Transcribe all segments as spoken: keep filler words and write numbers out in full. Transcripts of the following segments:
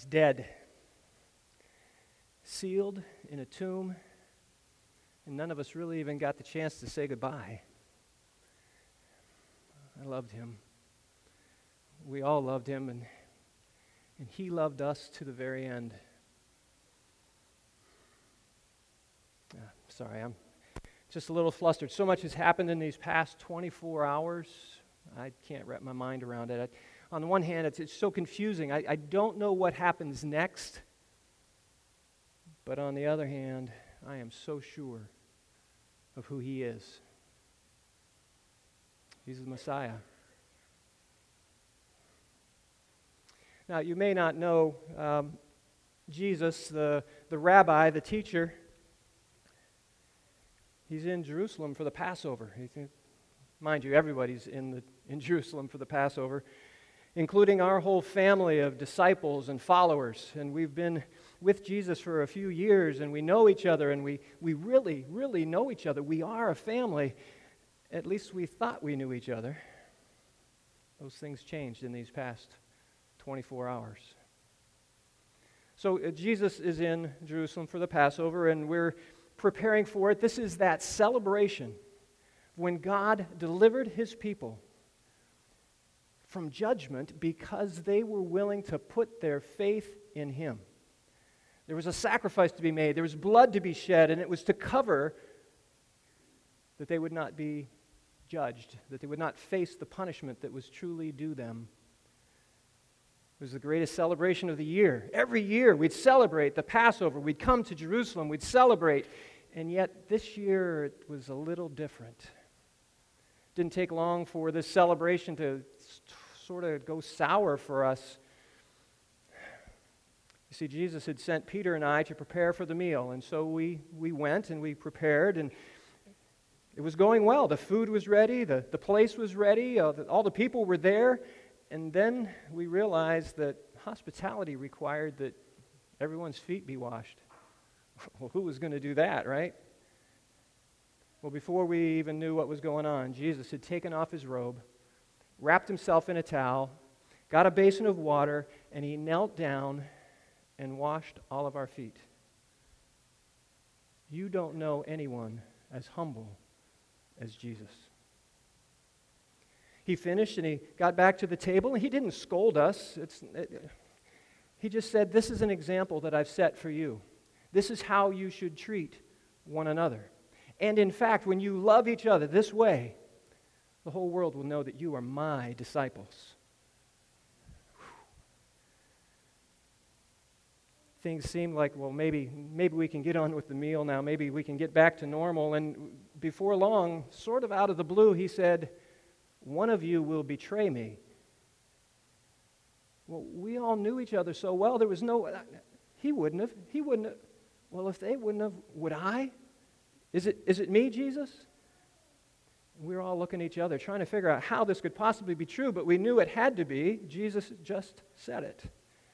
He's dead, sealed in a tomb, and none of us really even got the chance to say goodbye. I loved him. We all loved him, and, and he loved us to the very end. Uh, sorry, I'm just a little flustered. So much has happened in these past twenty-four hours. I can't wrap my mind around it. I, on the one hand, it's, it's so confusing. I, I don't know what happens next. But on the other hand, I am so sure of who he is. He's the Messiah. Now, you may not know um, Jesus, the, the rabbi, the teacher. He's in Jerusalem for the Passover. Mind you, everybody's in, the, in Jerusalem for the Passover, including our whole family of disciples and followers. And we've been with Jesus for a few years, and we know each other, and we, we really, really know each other. We are a family. At least we thought we knew each other. Those things changed in these past twenty-four hours. So uh, Jesus is in Jerusalem for the Passover, and we're preparing for it. This is that celebration when God delivered his people from judgment because they were willing to put their faith in him. There was a sacrifice to be made. There was blood to be shed, and it was to cover that they would not be judged, that they would not face the punishment that was truly due them. It was the greatest celebration of the year. Every year we'd celebrate the Passover. We'd come to Jerusalem. We'd celebrate. And yet this year it was a little different. It didn't take long for this celebration to sort of go sour for us. You see, Jesus had sent Peter and I to prepare for the meal, and so we, we went and we prepared, and it was going well. The food was ready, the, the place was ready, uh, the, all the people were there, and then we realized that hospitality required that everyone's feet be washed. Well, who was going to do that, right? Well, before we even knew what was going on, Jesus had taken off his robe, wrapped himself in a towel, got a basin of water, and he knelt down and washed all of our feet. You don't know anyone as humble as Jesus. He finished and he got back to the table, and he didn't scold us. It's, it, he just said, this is an example that I've set for you. This is how you should treat one another. And in fact, when you love each other this way, the whole world will know that you are my disciples. Things seem like, well, maybe, maybe we can get on with the meal now. Maybe we can get back to normal. And before long, sort of out of the blue, he said, one of you will betray me. Well, we all knew each other so well. There was no, he wouldn't have, he wouldn't have. Well, if they wouldn't have, would I? Is it, is it me, Jesus? We were all looking at each other, trying to figure out how this could possibly be true, but we knew it had to be. Jesus just said it.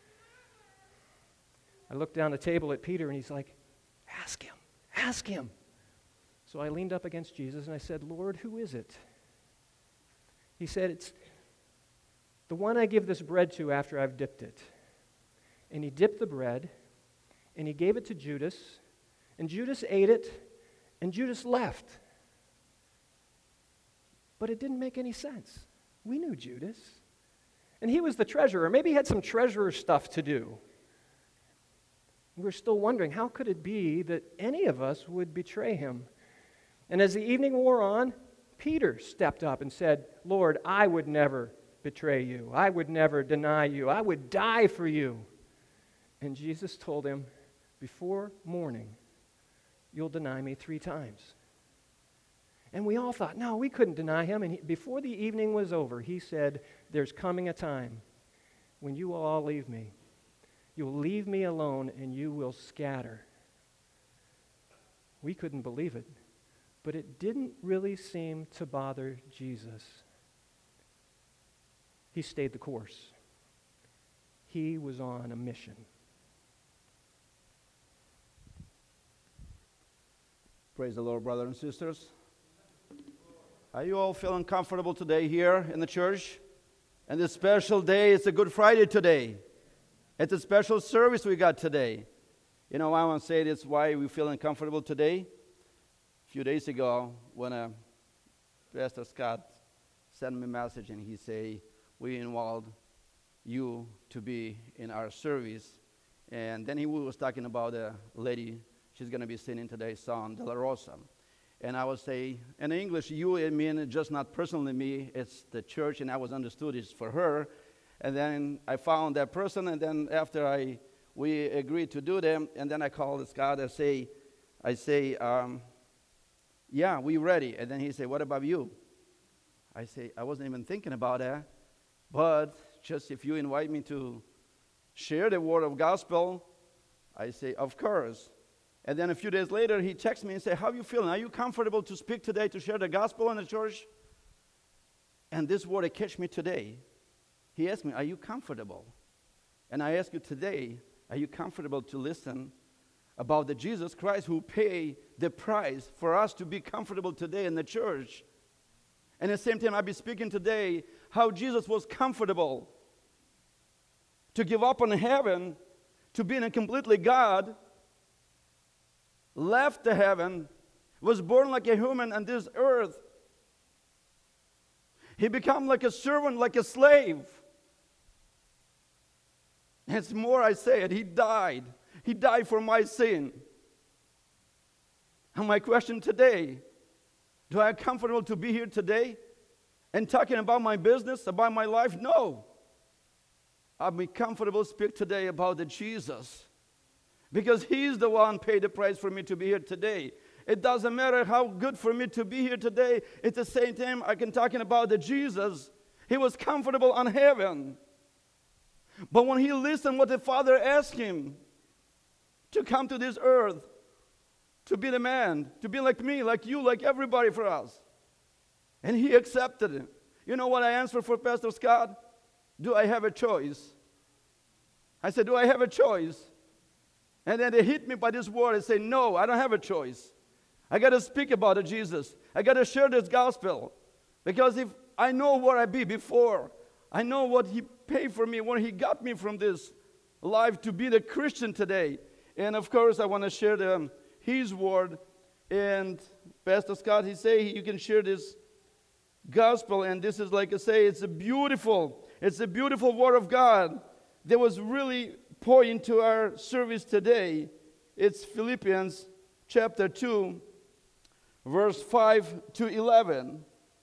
I looked down the table at Peter, and he's like, ask him, ask him. So I leaned up against Jesus, and I said, Lord, who is it? He said, it's the one I give this bread to after I've dipped it. And he dipped the bread, and he gave it to Judas, and Judas ate it, and Judas left. But it didn't make any sense. We knew Judas. And he was the treasurer. Maybe he had some treasurer stuff to do. We were still wondering, how could it be that any of us would betray him? And as the evening wore on, Peter stepped up and said, Lord, I would never betray you. I would never deny you. I would die for you. And Jesus told him, before morning, you'll deny me three times. And we all thought, no, we couldn't deny him. And he, before the evening was over, he said, there's coming a time when you will all leave me. You'll leave me alone and you will scatter. We couldn't believe it, but it didn't really seem to bother Jesus. He stayed the course. He was on a mission. Praise the Lord, brothers and sisters. Are you all feeling comfortable today here in the church? And this special day, it's a Good Friday today. It's a special service we got today. You know, I want to say this, why we feel uncomfortable today. A few days ago, when uh, Pastor Scott sent me a message and he said, we involved you to be in our service. And then he was talking about a lady, she's going to be singing today's song, De La Rosa. And I would say, in English, you, I mean, just not personally me, it's the church, and I was understood it's for her. And then I found that person, and then after I, we agreed to do them, and then I called Scott, I say, I say, um, yeah, we ready. And then he said, what about you? I say, I wasn't even thinking about that, but just if you invite me to share the word of gospel, I say, of course. And then a few days later, he texts me and says, how are you feeling? Are you comfortable to speak today, to share the gospel in the church? And this word, it catch me today. He asked me, are you comfortable? And I ask you today, are you comfortable to listen about the Jesus Christ who paid the price for us to be comfortable today in the church? And at the same time, I'll be speaking today how Jesus was comfortable to give up on heaven, to being a completely God, left the heaven, was born like a human on this earth. He became like a servant, like a slave. It's more, I say it, he died. He died for my sin. And my question today, do I am comfortable to be here today and talking about my business, about my life? No. I'll be comfortable to speak today about the Jesus, because he's the one paid the price for me to be here today. It doesn't matter how good for me to be here today. At the same time, I can talking about the Jesus. He was comfortable on heaven. But when he listened what the Father asked him to come to this earth, to be the man, to be like me, like you, like everybody for us. And he accepted it. You know what I answered for Pastor Scott? Do I have a choice? I said, do I have a choice? And then they hit me by this word and say, no, I don't have a choice. I got to speak about the Jesus. I got to share this gospel. Because if I know where I be before, I know what he paid for me, when he got me from this life to be the Christian today. And of course, I want to share the, his word. And Pastor Scott, he say you can share this gospel. And this is, like I say, it's a beautiful, it's a beautiful word of God that was really poured into our service today. It's Philippians chapter two, verse five to eleven.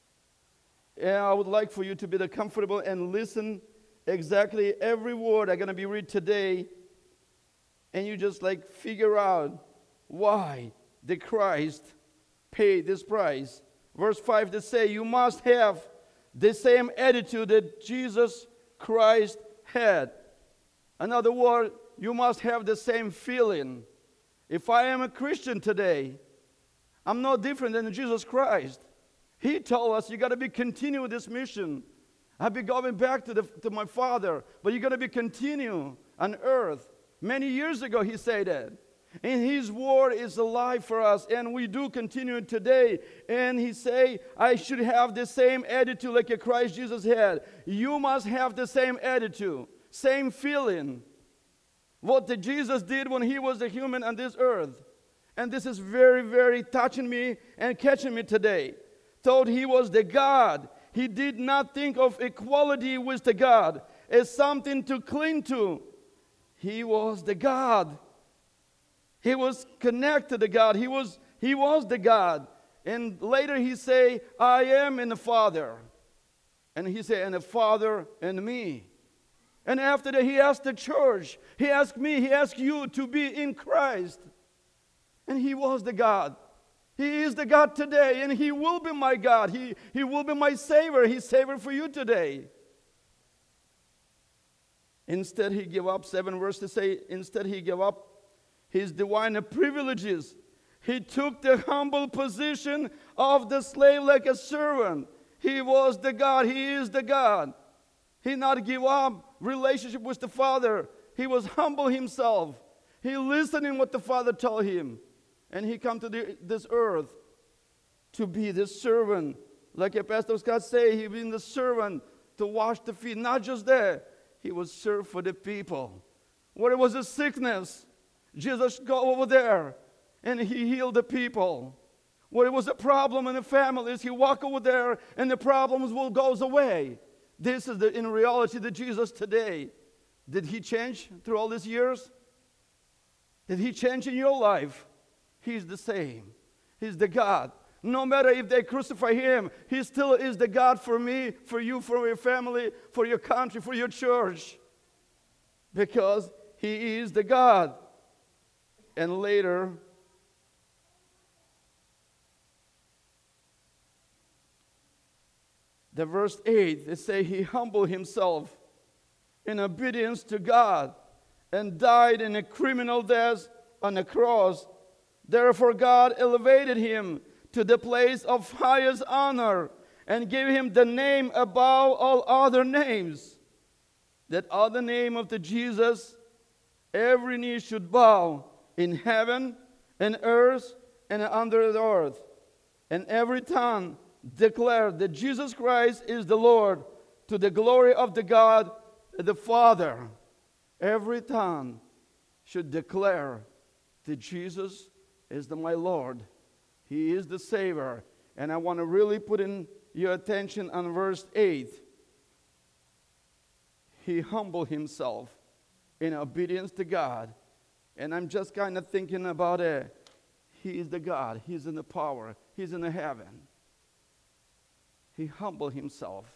And I would like for you to be the comfortable and listen exactly every word I'm going to be read today. And you just like figure out why the Christ paid this price. Verse five, they say, you must have the same attitude that Jesus Christ had. In other words, you must have the same feeling. If I am a Christian today, I'm no different than Jesus Christ. He told us you got to be continue this mission. I'll be going back to, the, to my Father, but you got to be continue on earth. Many years ago he said that. And his word is alive for us, and we do continue today. And he say, I should have the same attitude like a Christ Jesus had. You must have the same attitude, same feeling. What the Jesus did when he was a human on this earth. And this is very, very touching me and catching me today. Thought he was the God. He did not think of equality with the God as something to cling to. He was the God. He was connected to God. He was, he was the God. And later he say, I am in the Father. And he said, and the Father and me. And after that he asked the church, he asked me, he asked you to be in Christ. And he was the God. He is the God today, and he will be my God. He, he will be my Savior. He's Savior for you today. Instead, he gave up, seven verses say, instead he gave up his divine privileges. He took the humble position of the slave like a servant. He was the God. He is the God. He not give up relationship with the Father. He was humble himself. He listened in what the Father told him. And he come to the, this earth to be the servant. Like a Pastor Scott say, he been the servant to wash the feet. Not just that. He was served for the people. Where it was a sickness, Jesus go over there and he healed the people. Where it was a problem in the families, he walk over there and the problems will goes away. This is the, in reality, the Jesus today. Did he change through all these years? Did he change in your life? He's the same. He's the God. No matter if they crucify him, he still is the God for me, for you, for your family, for your country, for your church. Because he is the God. And later, the verse eight, they say he humbled himself in obedience to God and died in a criminal death on the cross. Therefore God elevated him to the place of highest honor and gave him the name above all other names, that at the name of the Jesus every knee should bow in heaven and earth and under the earth, and every tongue declare that Jesus Christ is the Lord, to the glory of the God the Father. Every tongue should declare that Jesus is the my Lord. He is the Savior. And I want to really put in your attention on verse eight. He humbled himself in obedience to God. And I'm just kind of thinking about it. He is the God. He's in the power. He's in the heaven. He humbled himself.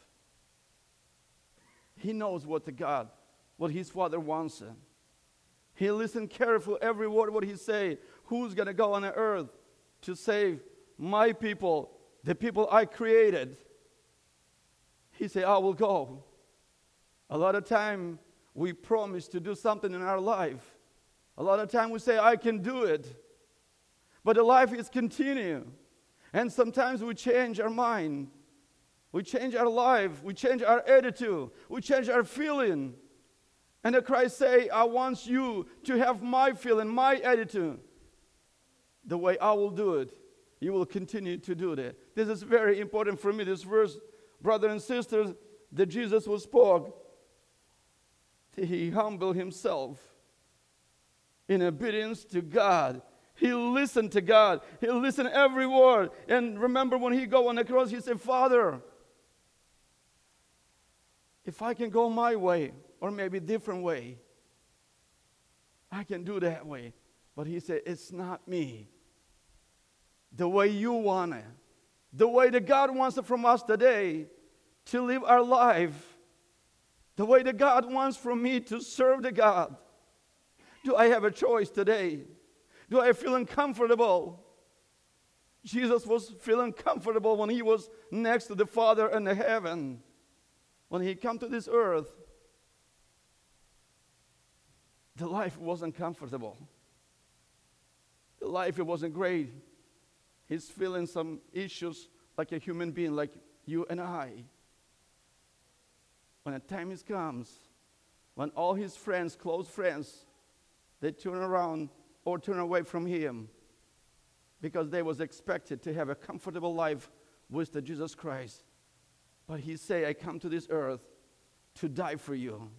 He knows what the God, what his Father wants him. He listened carefully every word what he say. Who's going to go on the earth to save my people, the people I created? He said, I will go. A lot of time we promise to do something in our life. A lot of time we say, I can do it. But the life is continue. And sometimes we change our mind. We change our life. We change our attitude. We change our feeling. And the Christ say, I want you to have my feeling, my attitude. The way I will do it, you will continue to do that. This is very important for me. This verse, brothers and sisters, that Jesus was spoke. He humbled himself in obedience to God. He listened to God. He listened every word. And remember when he go on the cross, he said, Father, if I can go my way, or maybe different way, I can do that way. But he said, it's not me. The way you want it. The way that God wants it from us today, to live our life. The way that God wants from me to serve the God. Do I have a choice today? Do I feel uncomfortable? Jesus was feeling comfortable when he was next to the Father in the heaven. When he came to this earth, the life wasn't comfortable. The life, it wasn't great. He's feeling some issues like a human being, like you and I. When the time is comes, when all his friends, close friends, they turn around or turn away from him because they was expected to have a comfortable life with the Jesus Christ. But he say, I come to this earth to die for you,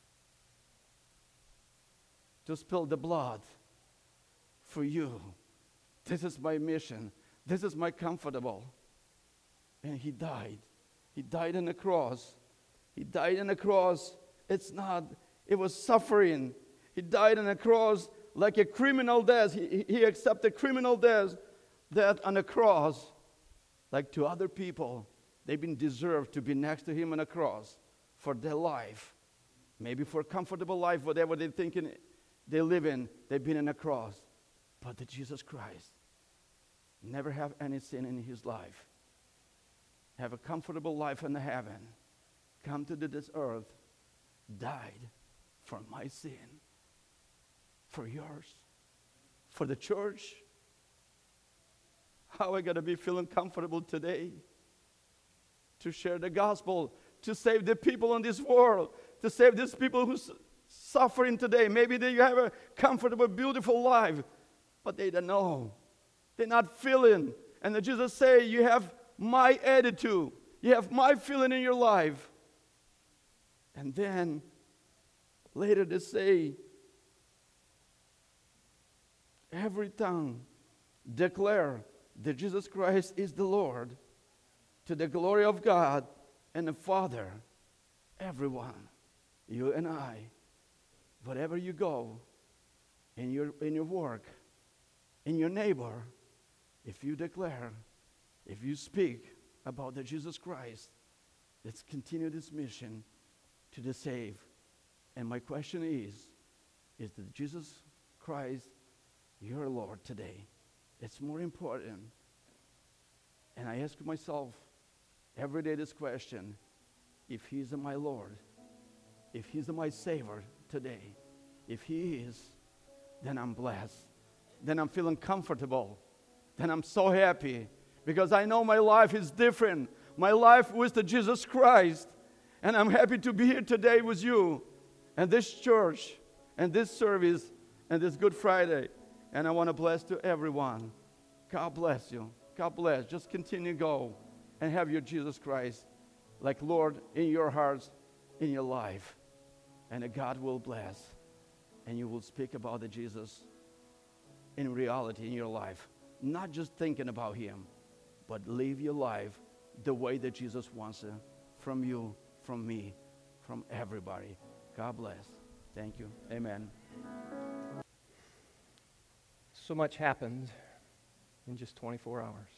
to spill the blood for you. This is my mission. This is my comfortable. And he died. He died on the cross. He died on the cross. It's not, it was suffering. He died on the cross like a criminal death. He, he accepted criminal death, death on the cross. Like to other people, they've been deserved to be next to him on a cross for their life. Maybe for a comfortable life, whatever they're thinking they live in, they've been on a cross. But the Jesus Christ never have any sin in his life. Have a comfortable life in the heaven. Come to this earth, died for my sin, for yours, for the church. How am I going to be feeling comfortable today to share the gospel, to save the people in this world, to save these people who's suffering today? Maybe they have a comfortable, beautiful life, but they don't know. They're not feeling. And then Jesus say, you have my attitude. You have my feeling in your life. And then later they say, every tongue declare that Jesus Christ is the Lord, to the glory of God and the Father. Everyone, you and I, wherever you go, in your, in your work, in your neighbor, if you declare, if you speak about the Jesus Christ, let's continue this mission to the saved. And my question is, is that Jesus Christ your Lord today? It's more important. And I ask myself every day this question: if He's my Lord, if He's my Savior today, if He is, then I'm blessed. Then I'm feeling comfortable. Then I'm so happy, because I know my life is different. My life with the Jesus Christ. And I'm happy to be here today with you and this church and this service and this Good Friday. And I want to bless to everyone. God bless you. God bless. Just continue to go and have your Jesus Christ like Lord in your hearts, in your life. And that God will bless. And you will speak about the Jesus in reality in your life. Not just thinking about Him, but live your life the way that Jesus wants it from you, from me, from everybody. God bless. Thank you. Amen. So much happened in just twenty-four hours.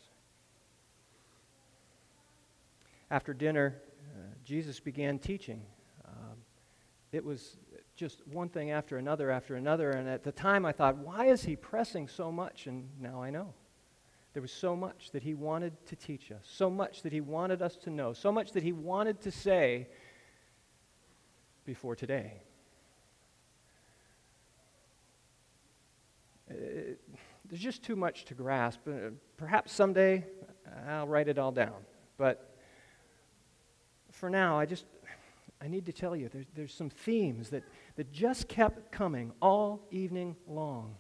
After dinner, uh, Jesus began teaching. Um, it was just one thing after another after another, and at the time I thought, why is He pressing so much? And now I know. There was so much that He wanted to teach us, so much that He wanted us to know, so much that He wanted to say before today. Uh, there's just too much to grasp. Uh, perhaps someday I'll write it all down. But for now, I just, I need to tell you, there's, there's some themes that, that just kept coming all evening long.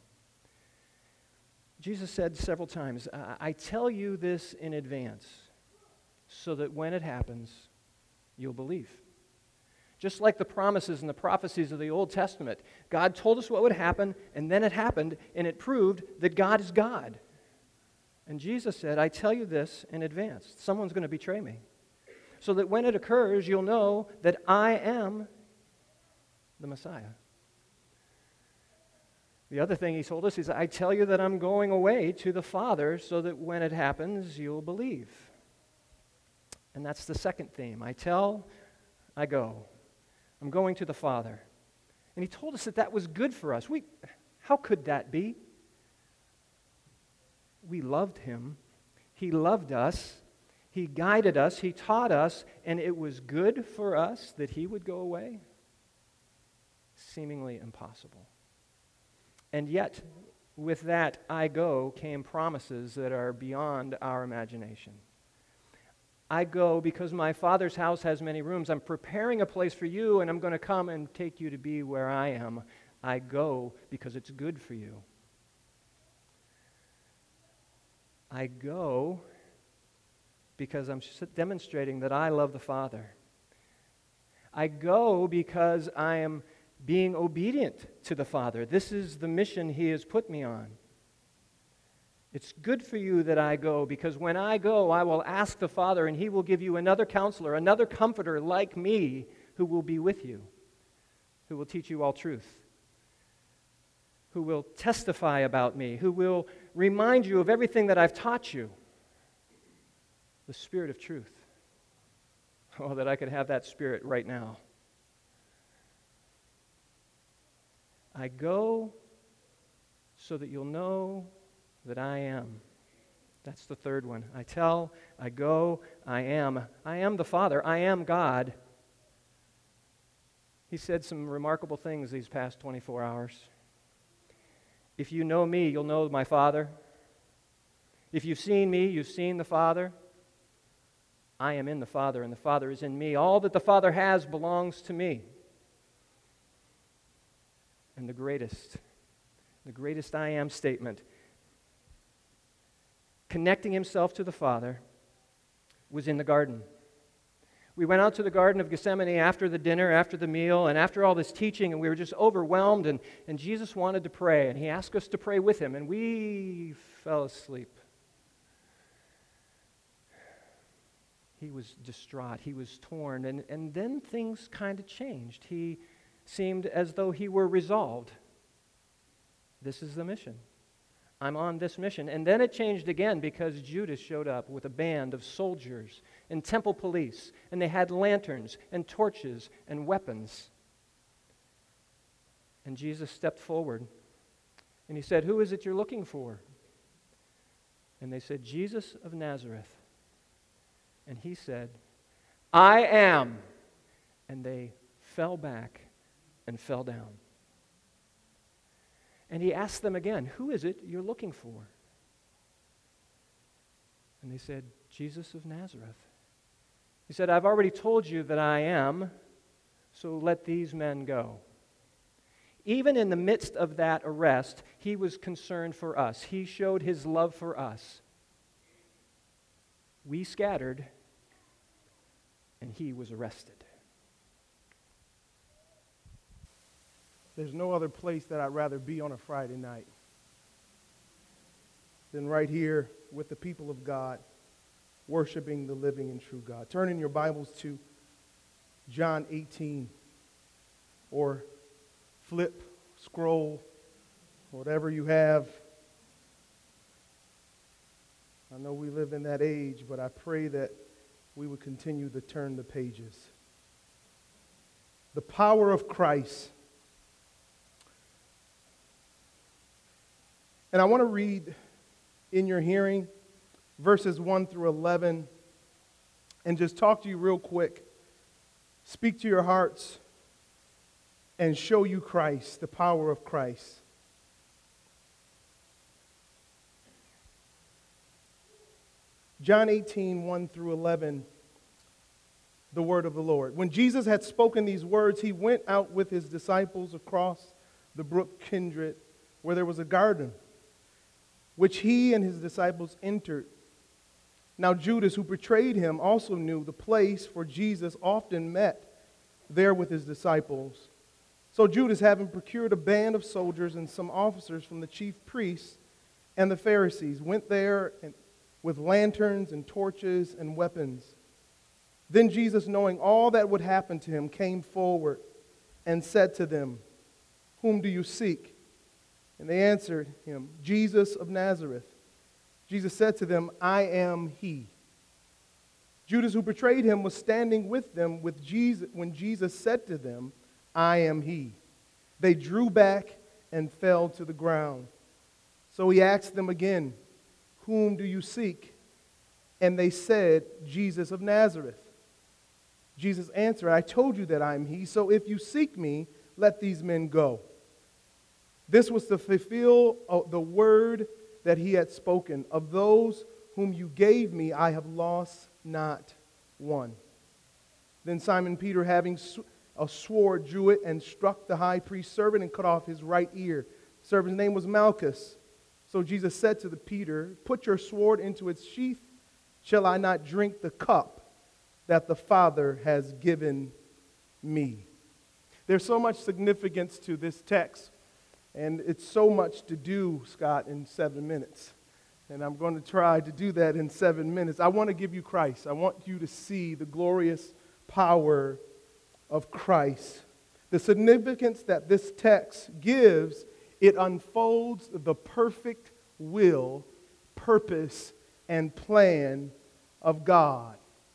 Jesus said several times, I tell you this in advance so that when it happens, you'll believe. Just like the promises and the prophecies of the Old Testament, God told us what would happen, and then it happened, and it proved that God is God. And Jesus said, I tell you this in advance. Someone's going to betray me. So that when it occurs, you'll know that I am the Messiah. The other thing He told us is, I tell you that I'm going away to the Father so that when it happens, you'll believe. And that's the second theme. I tell, I go. I'm going to the Father. And He told us that that was good for us. We, how could that be? We loved Him. He loved us. He guided us. He taught us. And it was good for us that He would go away? Seemingly impossible. And yet, with that I go came promises that are beyond our imagination. I go because my Father's house has many rooms. I'm preparing a place for you, and I'm going to come and take you to be where I am. I go because it's good for you. I go because I'm demonstrating that I love the Father. I go because I am being obedient to the Father. This is the mission He has put me on. It's good for you that I go, because when I go, I will ask the Father, and He will give you another counselor, another comforter like me, who will be with you, who will teach you all truth, who will testify about me, who will remind you of everything that I've taught you. The Spirit of truth. Oh, that I could have that Spirit right now. I go so that you'll know that I am. That's the third one. I tell, I go, I am. I am the Father. I am God. He said some remarkable things these past twenty-four hours. If you know me, you'll know my Father. If you've seen me, you've seen the Father. I am in the Father, and the Father is in me. All that the Father has belongs to me. And the greatest, the greatest I am statement, connecting Himself to the Father, was in the garden. We went out to the Garden of Gethsemane after the dinner, after the meal, and after all this teaching, and we were just overwhelmed, and, and Jesus wanted to pray, and he asked us to pray with him, and we fell asleep. He was distraught. He was torn, and, and then things kind of changed. He seemed as though he were resolved. This is the mission. I'm on this mission. And then it changed again because Judas showed up with a band of soldiers and temple police, and they had lanterns and torches and weapons. And Jesus stepped forward, and he said, "Who is it you're looking for?" And they said, "Jesus of Nazareth." And he said, "I am." And they fell back and fell down. And he asked them again, "Who is it you're looking for?" And they said, "Jesus of Nazareth." He said, "I've already told you that I am, so let these men go." Even in the midst of that arrest, he was concerned for us. He showed his love for us. We scattered, and he was arrested. There's no other place that I'd rather be on a Friday night than right here with the people of God, worshiping the living and true God. Turn in your Bibles to John eighteen, or flip, scroll, whatever you have. I know we live in that age, but I pray that we would continue to turn the pages. The power of Christ. And I want to read in your hearing verses one through eleven and just talk to you real quick, speak to your hearts, and show you Christ, the power of Christ. John eighteen, one through eleven, the word of the Lord. When Jesus had spoken these words, he went out with his disciples across the brook Kindred, where there was a garden, which he and his disciples entered. Now Judas, who betrayed him, also knew the place, for Jesus often met there with his disciples. So Judas, having procured a band of soldiers and some officers from the chief priests and the Pharisees, went there and, with lanterns and torches and weapons. Then Jesus, knowing all that would happen to him, came forward and said to them, "Whom do you seek?" And they answered him, "Jesus of Nazareth." Jesus said to them, "I am he." Judas, who betrayed him, was standing with them with Jesus when Jesus said to them, "I am he." They drew back and fell to the ground. So he asked them again, "Whom do you seek?" And they said, "Jesus of Nazareth." Jesus answered, "I told you that I am he, so if you seek me, let these men go." This was to fulfill the word that he had spoken. "Of those whom you gave me, I have lost not one." Then Simon Peter, having a sword, drew it and struck the high priest's servant and cut off his right ear. The servant's name was Malchus. So Jesus said to the Peter, "Put your sword into its sheath. Shall I not drink the cup that the Father has given me?" There's so much significance to this text. And it's so much to do, Scott, in seven minutes. And I'm going to try to do that in seven minutes. I want to give you Christ. I want you to see the glorious power of Christ. The significance that this text gives, it unfolds the perfect will, purpose, and plan of God.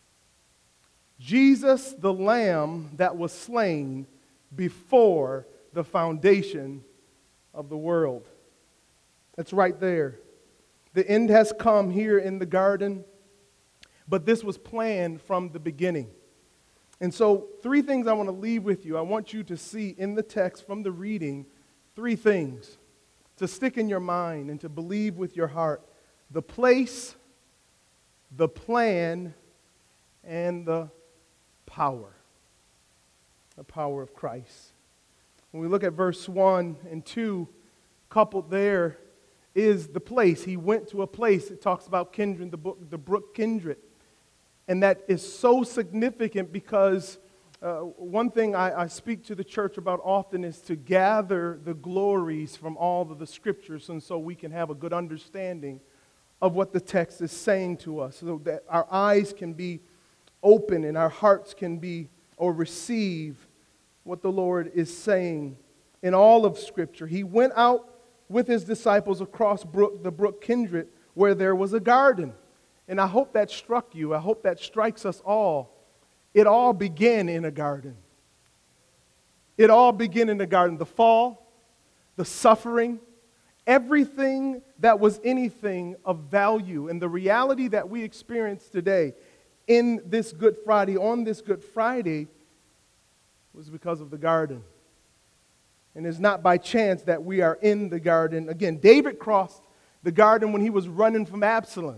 Jesus, the Lamb that was slain before the foundation of the world. It's right there. The end has come here in the garden, but this was planned from the beginning. And so, three things I want to leave with you. I want you to see in the text from the reading three things to stick in your mind and to believe with your heart: the place, the plan, and the power. The power of Christ. When we look at verse one and two, coupled there is the place. He went to a place. It talks about Kindred, the, book, the brook Kindred. And that is so significant because uh, one thing I, I speak to the church about often is to gather the glories from all of the scriptures, and so we can have a good understanding of what the text is saying to us, so that our eyes can be open and our hearts can be or receive what the Lord is saying in all of Scripture. He went out with his disciples across brook, the brook Kindred, where there was a garden. And I hope that struck you. I hope that strikes us all. It all began in a garden. It all began in the garden. The fall, the suffering, everything that was anything of value, and the reality that we experience today in this Good Friday, on this Good Friday, was because of the garden. And it's not by chance that we are in the garden. Again, David crossed the garden when he was running from Absalom.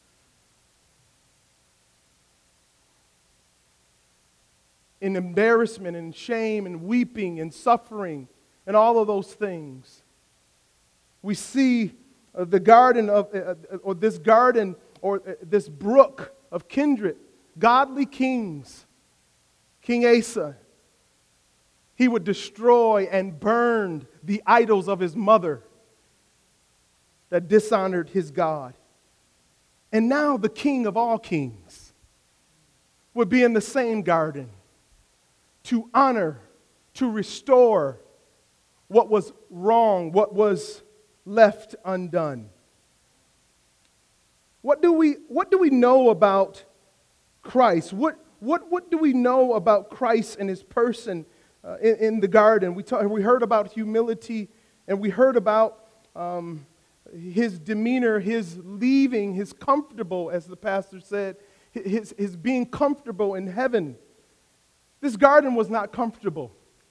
In embarrassment and shame and weeping and suffering and all of those things. We see uh, the garden of, uh, or this garden, or uh, this brook of Kindred, godly kings. King Asa, he would destroy and burn the idols of his mother that dishonored his God. And now the king of all kings would be in the same garden to honor, to restore what was wrong, what was left undone. What do we, what do we know about Christ? What, what, what do we know about Christ and his person uh, in, in the garden? We, talk, we heard about humility, and we heard about um, his demeanor, his leaving, his comfortable, as the pastor said, his, his being comfortable in heaven. This garden was not comfortable.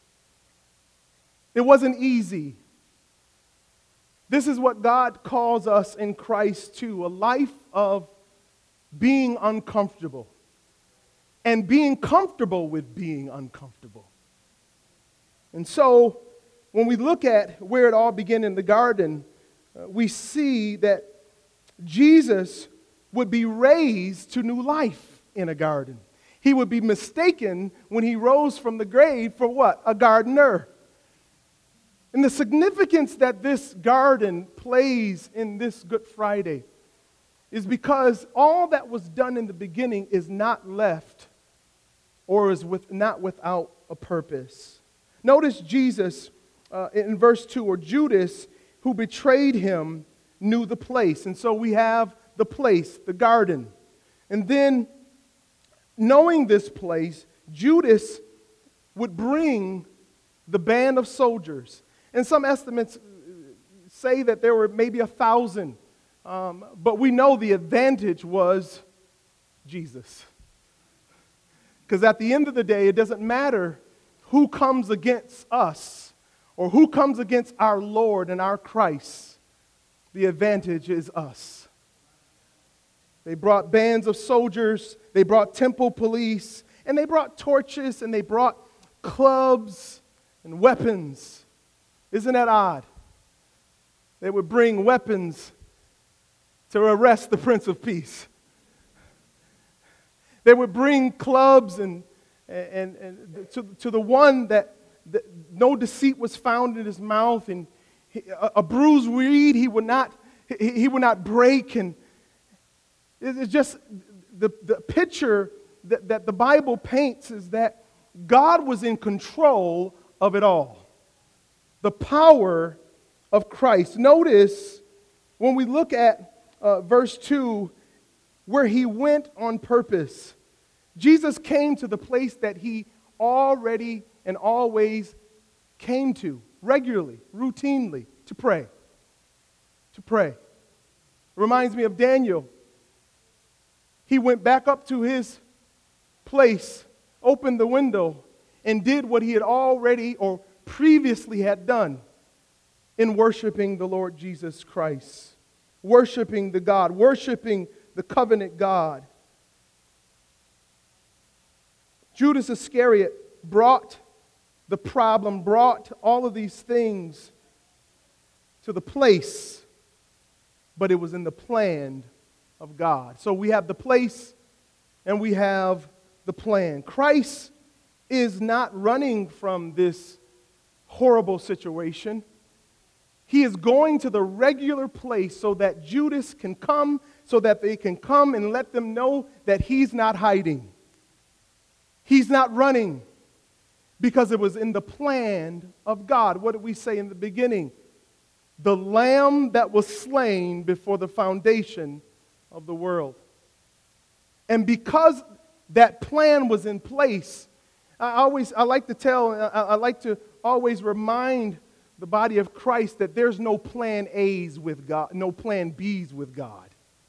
It wasn't easy. This is what God calls us in Christ to, a life of being uncomfortable and being comfortable with being uncomfortable. And so, when we look at where it all began in the garden, uh, we see that Jesus would be raised to new life in a garden. He would be mistaken when he rose from the grave for what? A gardener. And the significance that this garden plays in this Good Friday is because all that was done in the beginning is not left or is with, not without a purpose. Notice Jesus uh, in verse two, or Judas, who betrayed him, knew the place. And so we have the place, the garden. And then, knowing this place, Judas would bring the band of soldiers. And some estimates say that there were maybe a thousand. Um, but we know the advantage was Jesus. Because at the end of the day, it doesn't matter who comes against us or who comes against our Lord and our Christ. The advantage is us. They brought bands of soldiers, they brought temple police, and they brought torches, and they brought clubs and weapons. Isn't that odd? They would bring weapons to arrest the Prince of Peace. They would bring clubs and, and, and to, to the one that, that no deceit was found in his mouth, and he, a, a bruised reed he would not he, he would not break. And it's just the, the picture that, that the Bible paints is that God was in control of it all. The power of Christ. Notice when we look at uh, verse two, where he went on purpose. Jesus came to the place that he already and always came to, regularly, routinely, to pray. To pray. It reminds me of Daniel. He went back up to his place, opened the window, and did what he had already or previously had done in worshiping the Lord Jesus Christ. Worshiping the God, worshiping the covenant God. Judas Iscariot brought the problem, brought all of these things to the place, but it was in the plan of God. So we have the place and we have the plan. Christ is not running from this horrible situation. He is going to the regular place so that Judas can come, so that they can come and let them know that he's not hiding. He's not running because it was in the plan of God. What did we say in the beginning? The lamb that was slain before the foundation of the world. And because that plan was in place, I always, I like to tell, I, I like to always remind the body of Christ that there's no plan A's with God, no plan B's with God.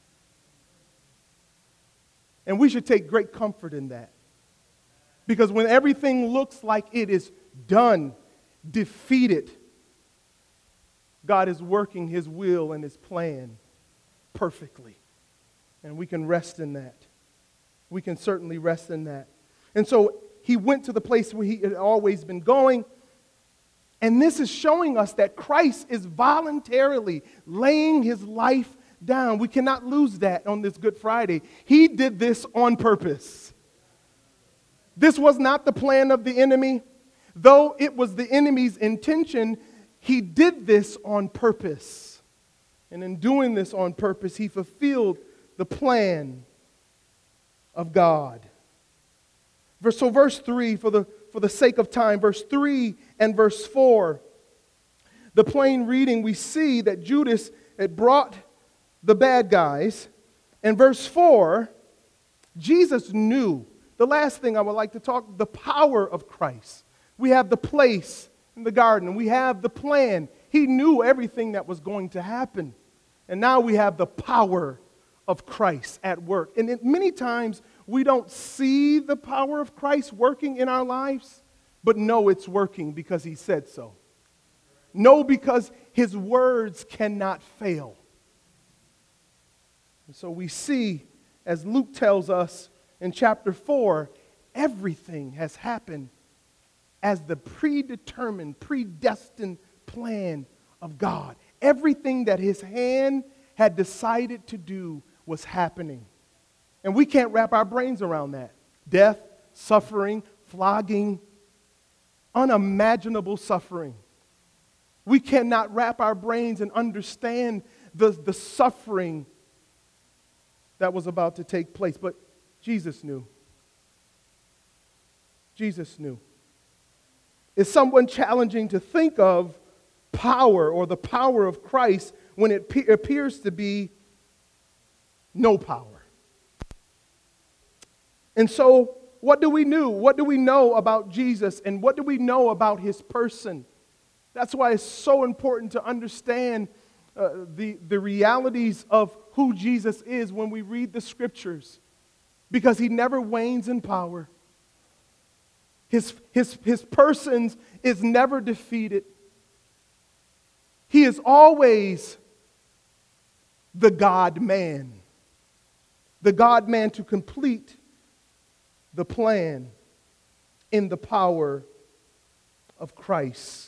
And we should take great comfort in that. Because when everything looks like it is done, defeated, God is working His will and His plan perfectly. And we can rest in that. We can certainly rest in that. And so He went to the place where He had always been going. And this is showing us that Christ is voluntarily laying His life down. We cannot lose that on this Good Friday. He did this on purpose. This was not the plan of the enemy. Though it was the enemy's intention, He did this on purpose. And in doing this on purpose, He fulfilled the plan of God. So verse three, for the, for the sake of time, verse three and verse four, the plain reading, we see that Judas had brought the bad guys. And verse four, Jesus knew. The last thing I would like to talk, the power of Christ. We have the place in the garden. We have the plan. He knew everything that was going to happen. And now we have the power of Christ at work. And it, many times we don't see the power of Christ working in our lives, but know it's working because He said so. Know because His words cannot fail. And so we see, as Luke tells us in chapter four, everything has happened as the predetermined, predestined plan of God. Everything that His hand had decided to do was happening. And we can't wrap our brains around that. Death, suffering, flogging, unimaginable suffering. We cannot wrap our brains and understand the, the suffering that was about to take place. But Jesus knew. Jesus knew. It's somewhat challenging to think of power or the power of Christ when it pe- appears to be no power. And so, what do we know? What do we know about Jesus, and what do we know about His person? That's why it's so important to understand uh, the, the realities of who Jesus is when we read the Scriptures, because He never wanes in power. His, his, his person is never defeated. He is always the God-man. The God-man to complete the plan in the power of Christ.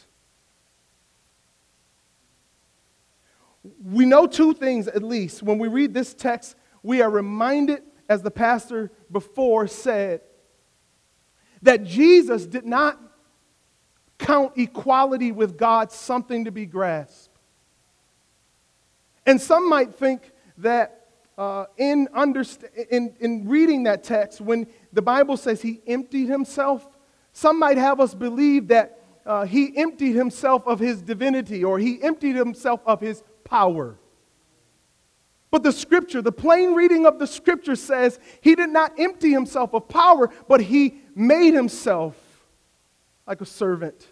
We know two things at least. When we read this text, we are reminded, as the pastor before said, that Jesus did not count equality with God something to be grasped. And some might think that uh, in, underst- in, in reading that text, when the Bible says He emptied Himself, some might have us believe that uh, He emptied Himself of His divinity, or He emptied Himself of His power. But the Scripture, the plain reading of the Scripture says He did not empty Himself of power, but He made Himself like a servant.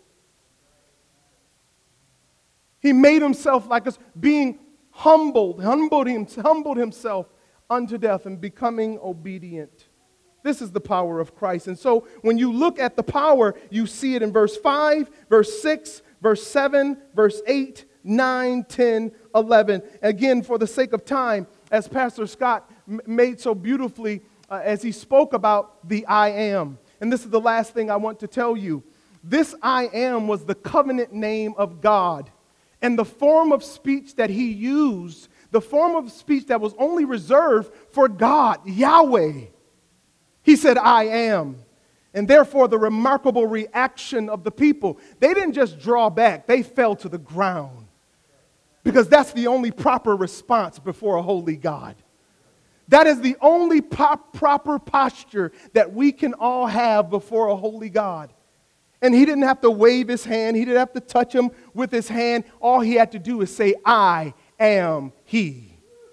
He made Himself like us, being humbled, humbled, him, humbled Himself unto death and becoming obedient. This is the power of Christ. And so when you look at the power, you see it in verse five, verse six, verse seven, verse eight, nine, ten, eleven. Again, for the sake of time, as Pastor Scott m- made so beautifully uh, as he spoke about the I am. And this is the last thing I want to tell you. This I am was the covenant name of God. And the form of speech that He used, the form of speech that was only reserved for God, Yahweh. He said, I am. And therefore, the remarkable reaction of the people, they didn't just draw back, they fell to the ground. Because that's the only proper response before a holy God. That is the only pop, proper posture that we can all have before a holy God. And he didn't have to wave his hand. He didn't have to touch him with his hand. All he had to do is say, I am he.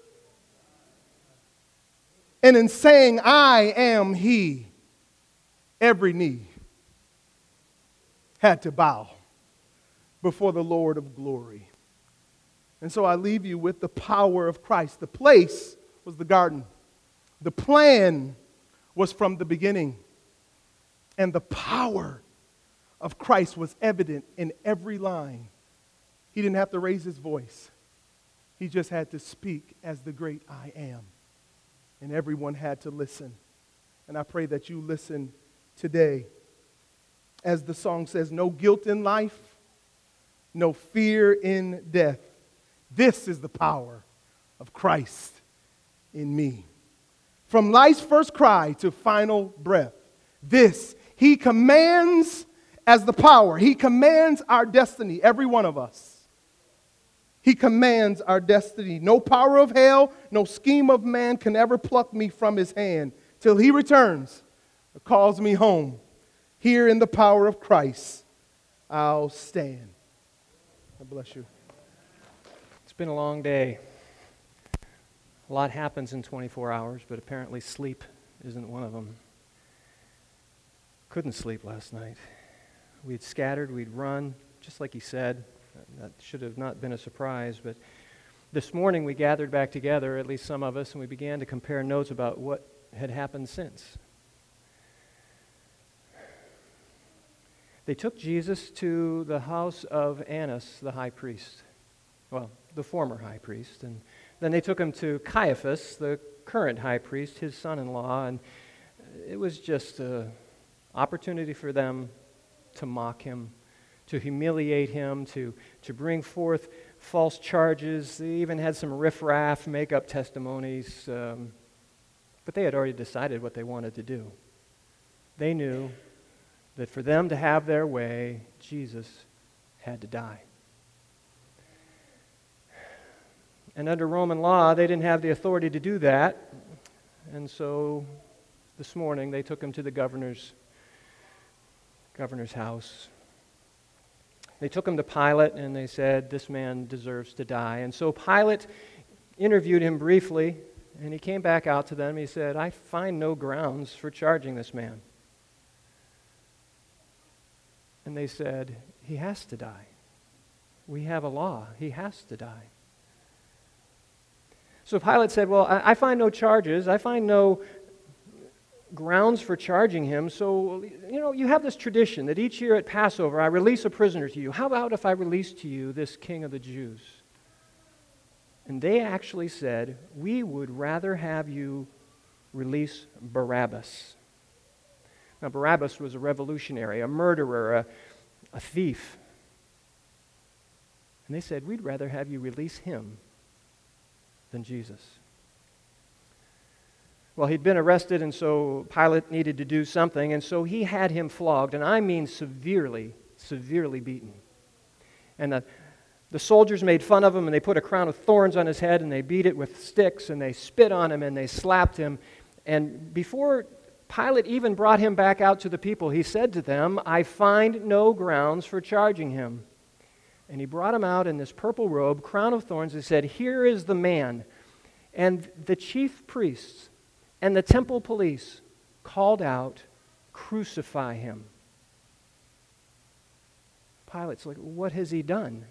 And in saying, I am he, every knee had to bow before the Lord of glory. And so I leave you with the power of Christ. The place was the garden. The plan was from the beginning. And the power of Christ was evident in every line. He didn't have to raise his voice. He just had to speak as the great I am. And everyone had to listen. And I pray that you listen today. As the song says, no guilt in life, no fear in death. This is the power of Christ in me. From life's first cry to final breath, this, he commands as the power. He commands our destiny, every one of us. He commands our destiny. No power of hell, no scheme of man can ever pluck me from his hand till he returns or calls me home. Here in the power of Christ, I'll stand. God bless you. It's been a long day. A lot happens in twenty-four hours, but apparently sleep isn't one of them. Couldn't sleep last night. We'd scattered, we'd run, just like he said. That should have not been a surprise, but this morning we gathered back together, at least some of us, and we began to compare notes about what had happened since. They took Jesus to the house of Annas, the high priest. Well, the former high priest. And then they took him to Caiaphas, the current high priest, his son-in-law. And it was just an opportunity for them to mock him, to humiliate him, to, to bring forth false charges. They even had some riffraff, make-up testimonies. Um, but they had already decided what they wanted to do. They knew that for them to have their way, Jesus had to die. And under Roman law, they didn't have the authority to do that. And so this morning, they took him to the governor's, governor's house. They took him to Pilate, and they said, this man deserves to die. And so Pilate interviewed him briefly, and he came back out to them. He said, I find no grounds for charging this man. And they said, he has to die. We have a law. He has to die. So Pilate said, well, I, I find no charges. I find no grounds for charging him. So, you know, you have this tradition that each year at Passover, I release a prisoner to you. How about if I release to you this king of the Jews? And they actually said, we would rather have you release Barabbas. Now, Barabbas was a revolutionary, a murderer, a, a thief. And they said, we'd rather have you release him than Jesus. Well, he'd been arrested, and so Pilate needed to do something, and so he had him flogged, and I mean severely, severely beaten. And the, the soldiers made fun of him, and they put a crown of thorns on his head, and they beat it with sticks, and they spit on him, and they slapped him. And before Pilate even brought him back out to the people, he said to them, I find no grounds for charging him. And he brought him out in this purple robe, crown of thorns, and said, here is the man. And the chief priests and the temple police called out, crucify him. Pilate's like, what has he done?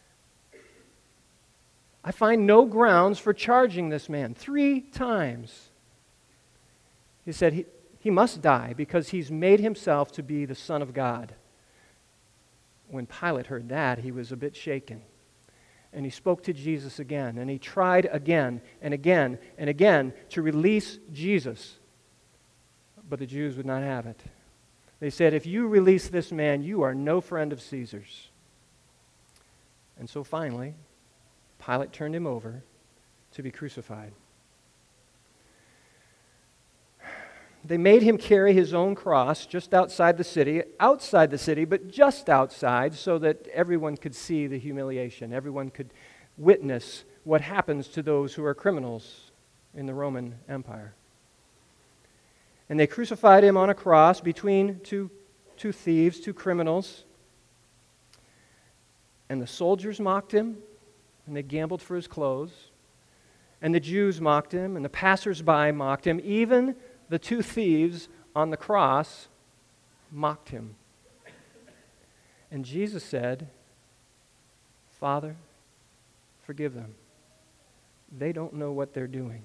I find no grounds for charging this man. Three times. He said he, he must die because he's made himself to be the Son of God. When Pilate heard that, he was a bit shaken. And he spoke to Jesus again, and he tried again and again and again to release Jesus. But the Jews would not have it. They said, if you release this man, you are no friend of Caesar's. And so finally, Pilate turned him over to be crucified. they made him carry his own cross just outside the city, outside the city, but just outside, so that everyone could see the humiliation. Everyone could witness what happens to those who are criminals in the Roman Empire. And they crucified him on a cross between two, two thieves, two criminals. And the soldiers mocked him, and they gambled for his clothes. And the Jews mocked him, and the passers-by mocked him. Even the two thieves on the cross mocked him. And Jesus said, "Father, forgive them. They don't know what they're doing."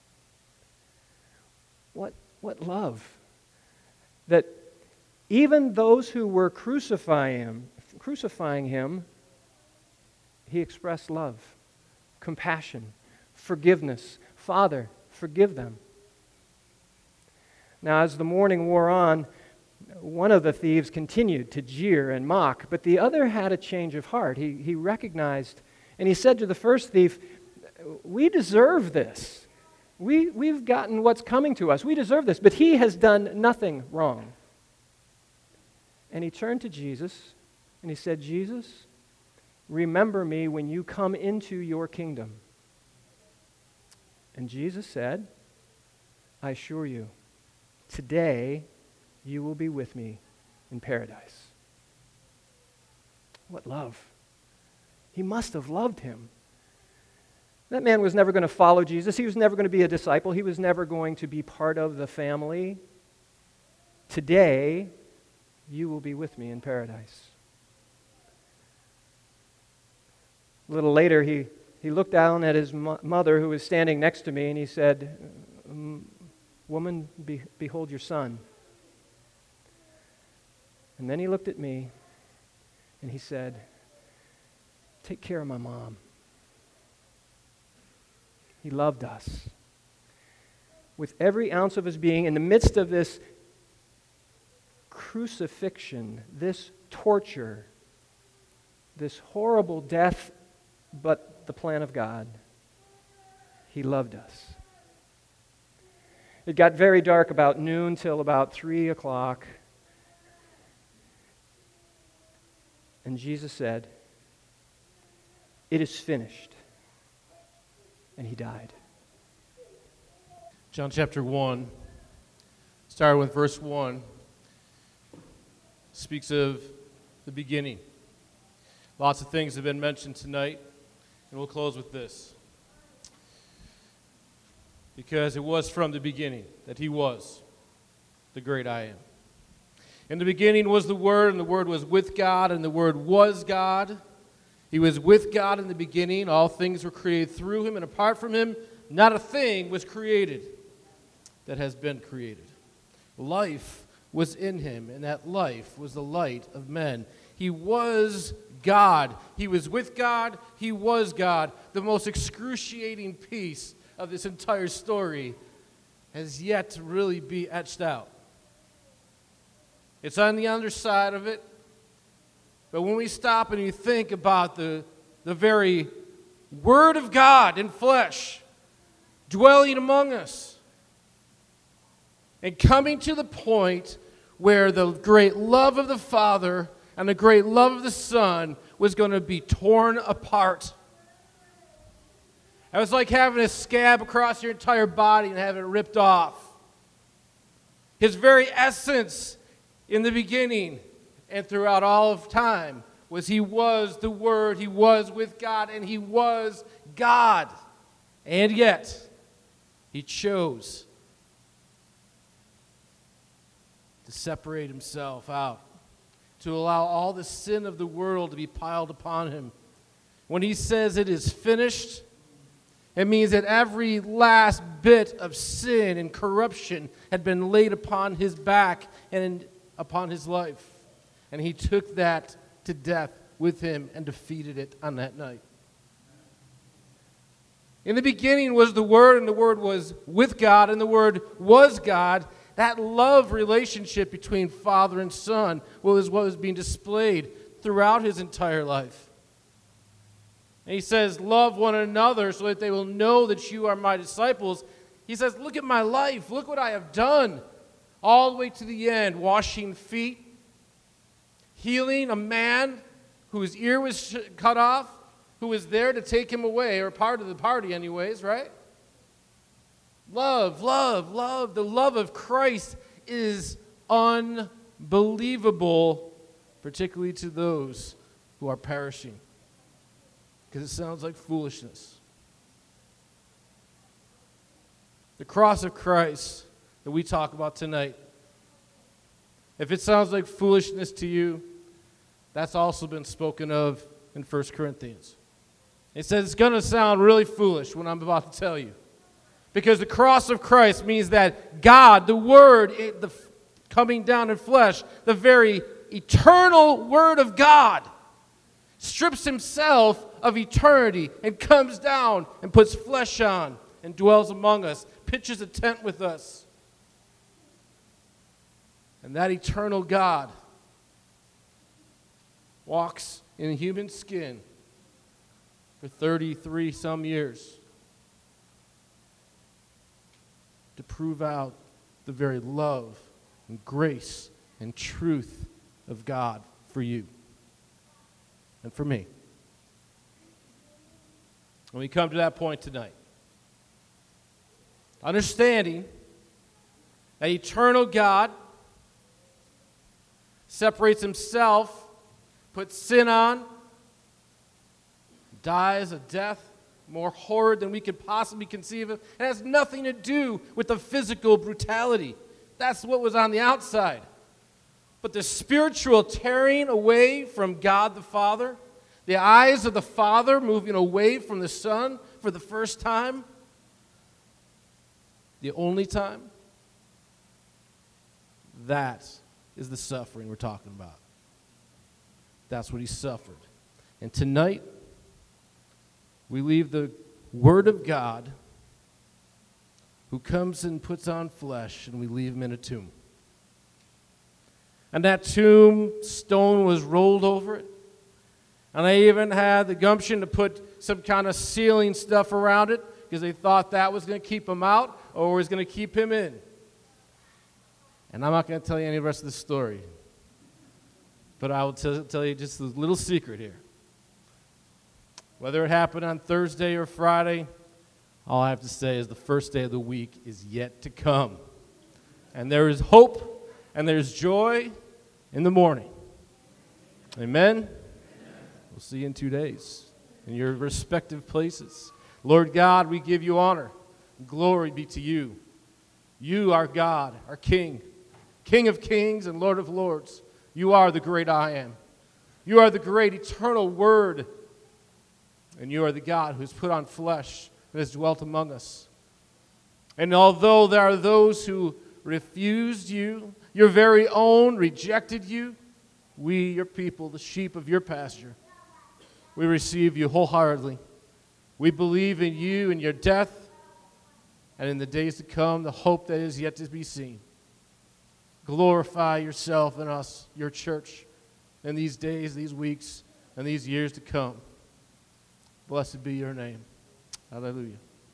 What, what love. That even those who were crucifying him, crucifying him, he expressed love, compassion, forgiveness. Father, forgive them. Now, as the morning wore on, one of the thieves continued to jeer and mock, but the other had a change of heart. He, he recognized, and he said to the first thief, "We deserve this. We, we've gotten what's coming to us. We deserve this, but he has done nothing wrong." And he turned to Jesus, and he said, "Jesus, remember me when you come into your kingdom." And Jesus said, "I assure you, today you will be with me in paradise." What love. He must have loved him. That man was never going to follow Jesus. He was never going to be a disciple. He was never going to be part of the family. Today, you will be with me in paradise. A little later, he, he looked down at his mo- mother who was standing next to me, and he said, "Woman, be, behold your son." And then he looked at me, and he said, "Take care of my mom." He loved us. With every ounce of his being, in the midst of this crucifixion, this torture, this horrible death, but the plan of God, he loved us. It got very dark about noon till about three o'clock. And Jesus said, "It is finished." And he died. John chapter one, starting with verse one, speaks of the beginning. Lots of things have been mentioned tonight, and we'll close with this. Because it was from the beginning that he was the great I am. In the beginning was the Word, and the Word was with God, and the Word was God. He was with God in the beginning. All things were created through him, and apart from him, not a thing was created that has been created. Life was in him, and that life was the light of men. He was God. He was with God. He was God. The most excruciating piece of this entire story has yet to really be etched out. It's on the underside of it. But when we stop and you think about the, the very Word of God in flesh dwelling among us and coming to the point where the great love of the Father and the great love of the Son was going to be torn apart. It was like having a scab across your entire body and having it ripped off. His very essence in the beginning and throughout all of time was he was the Word, he was with God, and he was God. And yet, he chose to separate himself out, to allow all the sin of the world to be piled upon him. When he says it is finished, it means that every last bit of sin and corruption had been laid upon his back and upon his life. And he took that to death with him and defeated it on that night. In the beginning was the Word, and the Word was with God, and the Word was God. That love relationship between Father and Son was what was being displayed throughout his entire life. And he says, "Love one another so that they will know that you are my disciples." He says, "Look at my life. Look what I have done. all the way to the end, washing feet, healing a man whose ear was sh- cut off, who was there to take him away, or part of the party anyways, right? Love, love, love. The love of Christ is unbelievable, particularly to those who are perishing, because it sounds like foolishness. The cross of Christ that we talk about tonight, if it sounds like foolishness to you, that's also been spoken of in First Corinthians. It says it's going to sound really foolish when I'm about to tell you, because the cross of Christ means that God, the Word, it, the f- coming down in flesh, the very eternal Word of God, strips himself of eternity and comes down and puts flesh on and dwells among us, pitches a tent with us. And that eternal God walks in human skin for thirty-three some years to prove out the very love and grace and truth of God for you and for me. When we come to that point tonight, understanding that eternal God separates himself, puts sin on, dies a death more horrid than we could possibly conceive of. It has nothing to do with the physical brutality. That's what was on the outside. But the spiritual tearing away from God the Father, the eyes of the Father moving away from the Son for the first time, the only time, that is the suffering we're talking about. That's what he suffered. And tonight, we leave the Word of God who comes and puts on flesh, and we leave him in a tomb. And that tomb stone was rolled over it. And they even had the gumption to put some kind of sealing stuff around it because they thought that was going to keep him out or was going to keep him in. And I'm not going to tell you any of the rest of the story. But I will t- tell you just a little secret here. Whether it happened on Thursday or Friday, all I have to say is the first day of the week is yet to come. And there is hope and there's joy in the morning. Amen? Amen. We'll see you in two days in your respective places. Lord God, we give you honor. Glory be to you. You are God, our King, King of kings and Lord of lords. You are the great I am. You are the great eternal Word. And you are the God who has put on flesh and has dwelt among us. And although there are those who refused you, your very own rejected you, we, your people, the sheep of your pasture, we receive you wholeheartedly. We believe in you and your death, and in the days to come, the hope that is yet to be seen. Glorify yourself in us, your church, in these days, these weeks, and these years to come. Blessed be your name. Hallelujah.